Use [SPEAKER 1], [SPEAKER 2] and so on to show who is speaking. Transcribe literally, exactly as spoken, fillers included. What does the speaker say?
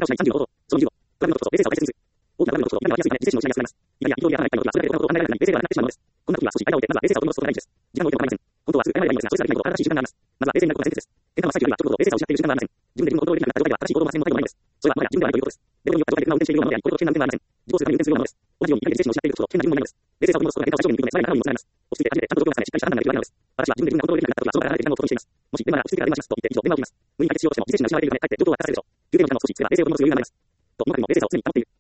[SPEAKER 1] をしないさんじゅうの方法。そのにじゅうを。プラグのコスト、冷静さを解説する。大きなプラグのコストを今の安いため、自制値のしないが少なくなります。イタリア、移動にやらないというのは、数だけのことを考えられない冷静ではなくなってしまうのです。こんな時は少し間を置いて、まずは冷静さを取り戻すことが大事です。時間を置いても構いません。本当は数回前がいいのですが、そうしたらできないこと、新しい習慣があります。まずは冷静になることが大切です。転換は最中よりは直後冷静さを失っている時間がありません。自分でリズムをコントロールできなくなった状態では、新しい行動を発せんの態度もないのです。それはもはや自分ではないということです。レベルによった状態で車を運転しているようなものであり、これほど危険な運転はありません。自動数がに運転するようなものです。同じように、いかに冷静値を失っていることほど危険な自分もないのです。冷静さを取り戻すことが変化を最小限に認め、さらに中身につながります。落ち着いて初めてちゃんと状況を重ね、しっかりした判断ができるわけなのです。私は自分で自分がコントロールできなくなった時は、その場から離れて時間をを取っています。もし、電話が落ち着いてから電話しますと言って、以上、電話を切ります。無理に解決しようとしても、自制値が失われているため、かえって状況を渡されるでしょう。休憩の時間を少し使えば冷静を取り戻す余裕が生まれます。と、物語も冷静さを常に保っている。